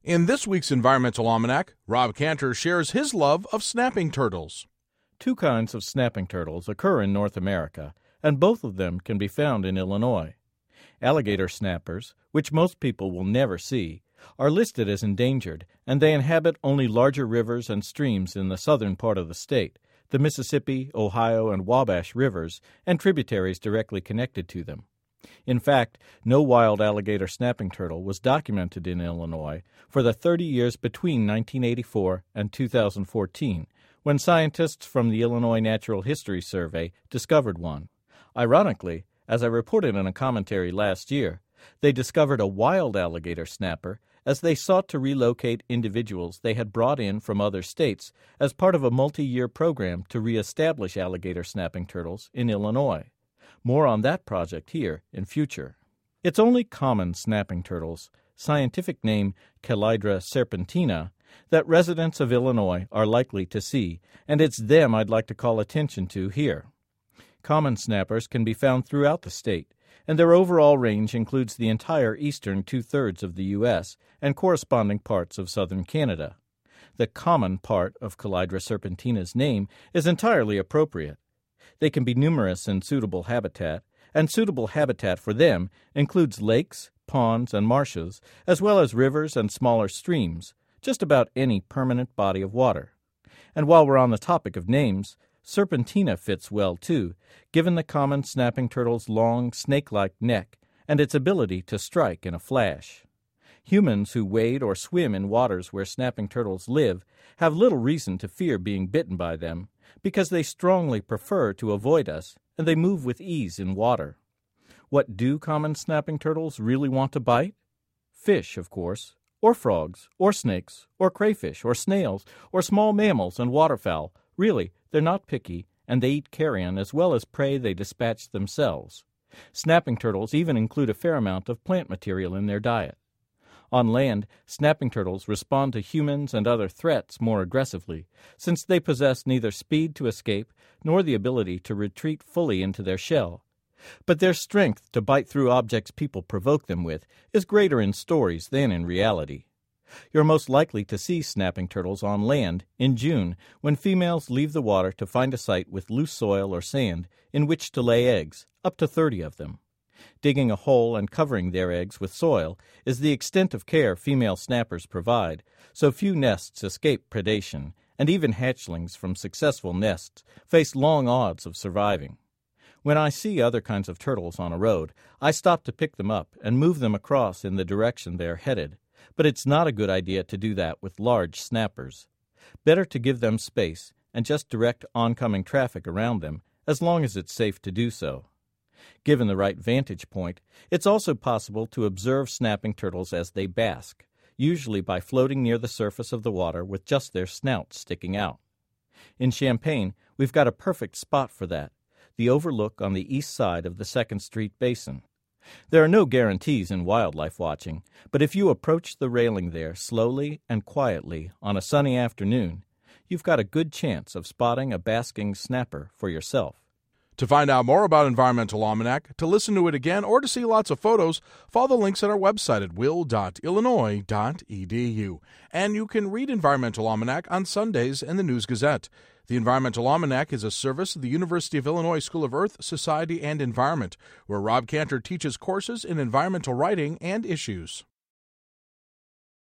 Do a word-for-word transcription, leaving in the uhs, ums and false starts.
In this week's Environmental Almanac, Rob Cantor shares his love of snapping turtles. Two kinds of snapping turtles occur in North America, and both of them can be found in Illinois. Alligator snappers, which most people will never see, are listed as endangered, and they inhabit only larger rivers and streams in the southern part of the state, the Mississippi, Ohio, and Wabash rivers, and tributaries directly connected to them. In fact, no wild alligator snapping turtle was documented in Illinois for the thirty years between nineteen eighty-four and two thousand fourteen, when scientists from the Illinois Natural History Survey discovered one. Ironically, as I reported in a commentary last year, they discovered a wild alligator snapper as they sought to relocate individuals they had brought in from other states as part of a multi-year program to reestablish alligator snapping turtles in Illinois. More on that project here in future. It's only common snapping turtles, scientific name Chelydra serpentina, that residents of Illinois are likely to see, and it's them I'd like to call attention to here. Common snappers can be found throughout the state, and their overall range includes the entire eastern two-thirds of the U S and corresponding parts of southern Canada. The common part of Chelydra serpentina's name is entirely appropriate. They can be numerous in suitable habitat, and suitable habitat for them includes lakes, ponds, and marshes, as well as rivers and smaller streams, just about any permanent body of water. And while we're on the topic of names, serpentina fits well, too, given the common snapping turtle's long, snake-like neck and its ability to strike in a flash. Humans who wade or swim in waters where snapping turtles live have little reason to fear being bitten by them, because they strongly prefer to avoid us, and they move with ease in water. What do common snapping turtles really want to bite? Fish, of course, or frogs, or snakes, or crayfish, or snails, or small mammals and waterfowl. Really, they're not picky, and they eat carrion as well as prey they dispatch themselves. Snapping turtles even include a fair amount of plant material in their diet. On land, snapping turtles respond to humans and other threats more aggressively, since they possess neither speed to escape nor the ability to retreat fully into their shell. But their strength to bite through objects people provoke them with is greater in stories than in reality. You're most likely to see snapping turtles on land in June, when females leave the water to find a site with loose soil or sand in which to lay eggs, up to thirty of them. Digging a hole and covering their eggs with soil is the extent of care female snappers provide, so few nests escape predation, and even hatchlings from successful nests face long odds of surviving. When I see other kinds of turtles on a road, I stop to pick them up and move them across in the direction they are headed, but it's not a good idea to do that with large snappers. Better to give them space and just direct oncoming traffic around them, as long as it's safe to do so. Given the right vantage point, it's also possible to observe snapping turtles as they bask, usually by floating near the surface of the water with just their snouts sticking out. In Champaign, we've got a perfect spot for that, the overlook on the east side of the Second Street Basin. There are no guarantees in wildlife watching, but if you approach the railing there slowly and quietly on a sunny afternoon, you've got a good chance of spotting a basking snapper for yourself. To find out more about Environmental Almanac, to listen to it again, or to see lots of photos, follow the links at our website at will dot illinois dot e d u. And you can read Environmental Almanac on Sundays in the News Gazette. The Environmental Almanac is a service of the University of Illinois School of Earth, Society, and Environment, where Rob Cantor teaches courses in environmental writing and issues.